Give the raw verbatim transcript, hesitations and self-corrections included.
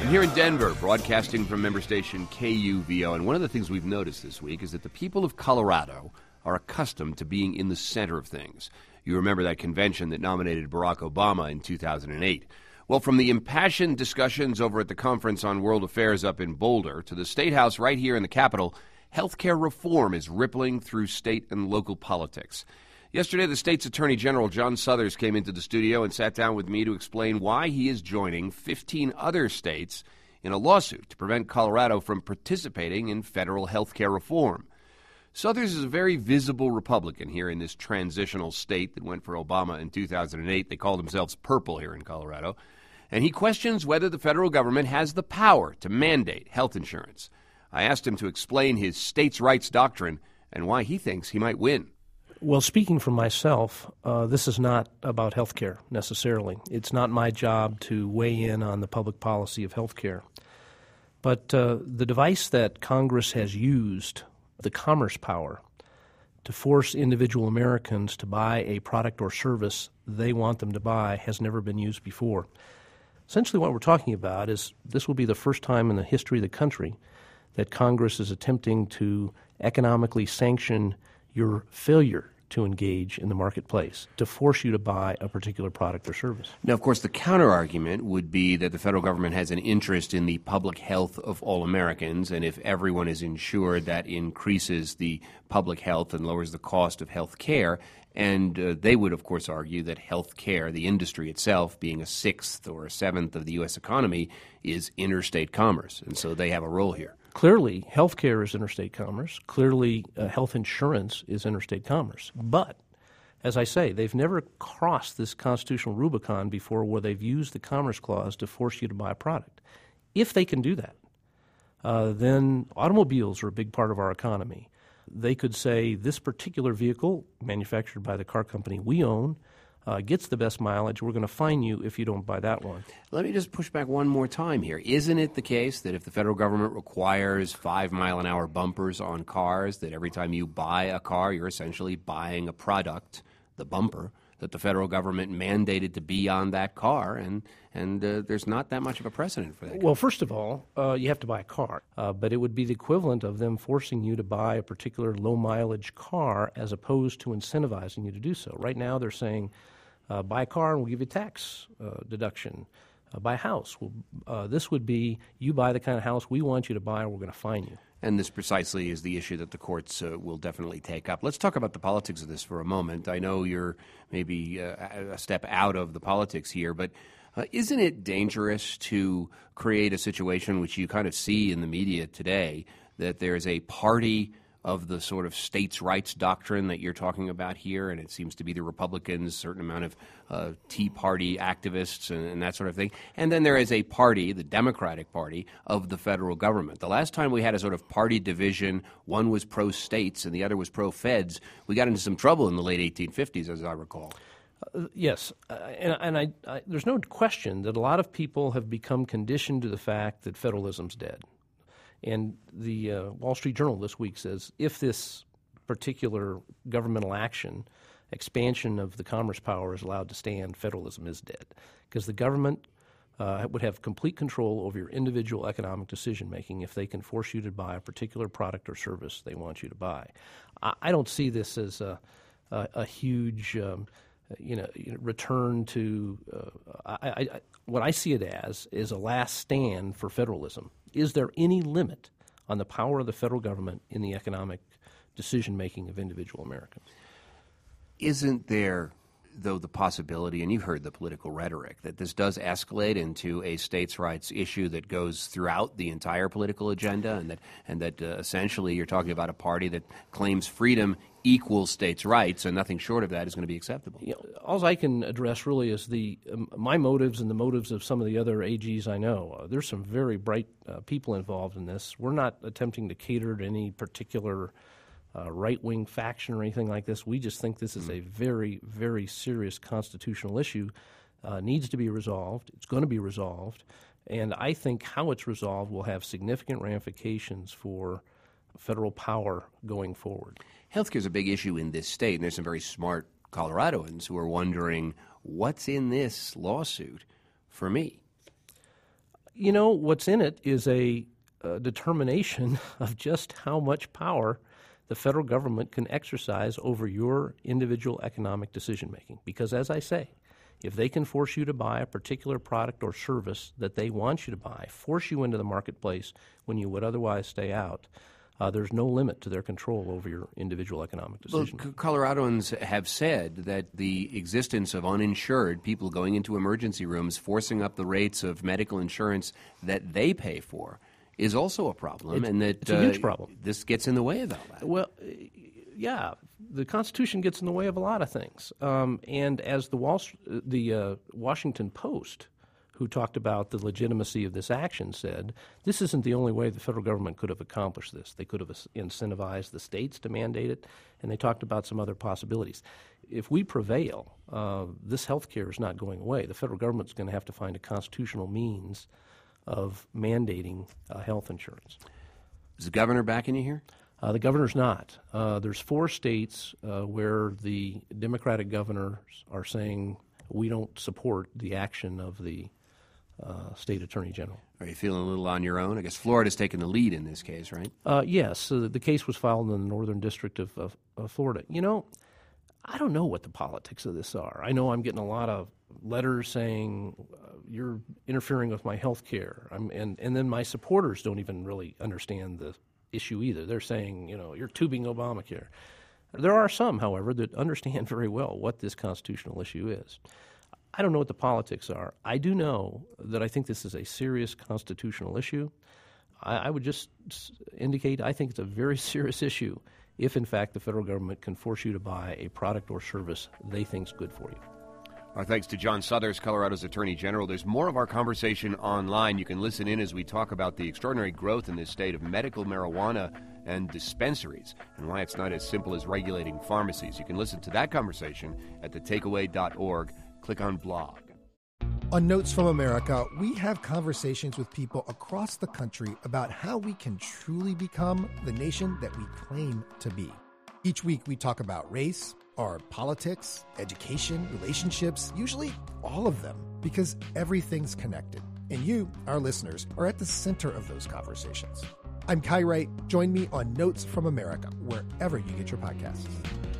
I'm here in Denver, broadcasting from member station K U V O, and one of the things we've noticed this week is that the people of Colorado are accustomed to being in the center of things. You remember that convention that nominated Barack Obama in two thousand eight. Well, from the impassioned discussions over at the Conference on World Affairs up in Boulder to the State House right here in the Capitol, healthcare reform is rippling through state and local politics. Yesterday, the state's Attorney General, John Suthers, came into the studio and sat down with me to explain why he is joining fifteen other states in a lawsuit to prevent Colorado from participating in federal health care reform. Suthers is a very visible Republican here in this transitional state that went for Obama in two thousand eight. They call themselves purple here in Colorado. And he questions whether the federal government has the power to mandate health insurance. I asked him to explain his states' rights doctrine and why he thinks he might win. Well, speaking for myself, uh, this is not about health care necessarily. It's not my job to weigh in on the public policy of health care. But uh, the device that Congress has used, the commerce power, to force individual Americans to buy a product or service they want them to buy has never been used before. Essentially what we're talking about is this will be the first time in the history of the country that Congress is attempting to economically sanction your failure to engage in the marketplace, to force you to buy a particular product or service. Now, of course, the counterargument would be that the federal government has an interest in the public health of all Americans, and if everyone is insured, that increases the public health and lowers the cost of health care. And uh, they would, of course, argue that health care, the industry itself, being a sixth or a seventh of the U S economy, is interstate commerce, and so they have a role here. Clearly, health care is interstate commerce. Clearly, uh, health insurance is interstate commerce. But, as I say, they've never crossed this constitutional Rubicon before where they've used the Commerce Clause to force you to buy a product. If they can do that, uh, then automobiles are a big part of our economy. They could say this particular vehicle, manufactured by the car company we own, Uh, gets the best mileage. We're going to fine you if you don't buy that one. Let me just push back one more time here. Isn't it the case that if the federal government requires five-mile-an-hour bumpers on cars, that every time you buy a car, you're essentially buying a product, the bumper, that the federal government mandated to be on that car, and, and uh, there's not that much of a precedent for that? Well, first of all, uh, you have to buy a car, uh, but it would be the equivalent of them forcing you to buy a particular low-mileage car as opposed to incentivizing you to do so. Right now they're saying, Uh, buy a car and we'll give you a tax uh, deduction. Uh, buy a house. We'll, uh, this would be you buy the kind of house we want you to buy, or we're going to fine you. And this precisely is the issue that the courts uh, will definitely take up. Let's talk about the politics of this for a moment. I know you're maybe uh, a step out of the politics here, but uh, isn't it dangerous to create a situation which you kind of see in the media today, that there's a party of the sort of states' rights doctrine that you're talking about here, and it seems to be the Republicans, a certain amount of uh, Tea Party activists and, and that sort of thing. And then there is a party, the Democratic Party, of the federal government. The last time we had a sort of party division, one was pro-states and the other was pro-feds, we got into some trouble in the late eighteen fifties, as I recall. Uh, yes, uh, and, and I, I, there's no question that a lot of people have become conditioned to the fact that federalism's dead. And the uh, Wall Street Journal this week says if this particular governmental action, expansion of the commerce power, is allowed to stand, federalism is dead. Because the government uh, would have complete control over your individual economic decision-making if they can force you to buy a particular product or service they want you to buy. I, I don't see this as a, a, a huge um, you know, return to uh, – I, I, what I see it as is a last stand for federalism. Is there any limit on the power of the federal government in the economic decision-making of individual Americans? Isn't there, though, the possibility, and you've heard the political rhetoric, that this does escalate into a states' rights issue that goes throughout the entire political agenda, and that, and that uh, essentially you're talking about a party that claims freedom equals states' rights, and nothing short of that is going to be acceptable? You know, all I can address really is the um, my motives and the motives of some of the other A Gs I know. Uh, there's some very bright uh, people involved in this. We're not attempting to cater to any particular uh, right-wing faction or anything like this. We just think this is a very, very serious constitutional issue, uh, needs to be resolved. It's going to be resolved. And I think how it's resolved will have significant ramifications for federal power going forward. Healthcare is a big issue in this state, and there's some very smart Coloradoans who are wondering, what's in this lawsuit for me? You know, what's in it is a, a determination of just how much power the federal government can exercise over your individual economic decision-making. Because as I say, if they can force you to buy a particular product or service that they want you to buy, force you into the marketplace when you would otherwise stay out, uh, there's no limit to their control over your individual economic decision. Well, Coloradans have said that the existence of uninsured people going into emergency rooms, forcing up the rates of medical insurance that they pay for, is also a problem, it's, and that it's a huge uh, problem. This gets in the way of all that. Well, yeah, the Constitution gets in the way of a lot of things. Um, and as the Wall, the uh, Washington Post, who talked about the legitimacy of this action, said, this isn't the only way the federal government could have accomplished this. They could have incentivized the states to mandate it, and they talked about some other possibilities. If we prevail, uh, this health care is not going away. The federal government's going to have to find a constitutional means of mandating uh, health insurance. Is the governor backing you here? Uh, the governor's not. Uh, there's four states uh, where the Democratic governors are saying we don't support the action of the uh, state attorney general. Are you feeling a little on your own? I guess Florida's taking the lead in this case, right? Uh, yes. So the case was filed in the Northern District of, of, of Florida. You know, I don't know what the politics of this are. I know I'm getting a lot of letters saying uh, you're interfering with my health care. I'm, and, and then my supporters don't even really understand the issue either. They're saying, you know, you're tubing Obamacare. There are some, however, that understand very well what this constitutional issue is. I don't know what the politics are. I do know that I think this is a serious constitutional issue. I, I would just indicate I think it's a very serious issue if, in fact, the federal government can force you to buy a product or service they think is good for you. Our thanks to John Suthers, Colorado's Attorney General. There's more of our conversation online. You can listen in as we talk about the extraordinary growth in this state of medical marijuana and dispensaries and why it's not as simple as regulating pharmacies. You can listen to that conversation at the takeaway dot org. Click on blog. On Notes from America, we have conversations with people across the country about how we can truly become the nation that we claim to be. Each week we talk about race, our politics, education, relationships, usually all of them, because everything's connected. And you, our listeners, are at the center of those conversations. I'm Kai Wright. Join me on Notes from America, wherever you get your podcasts.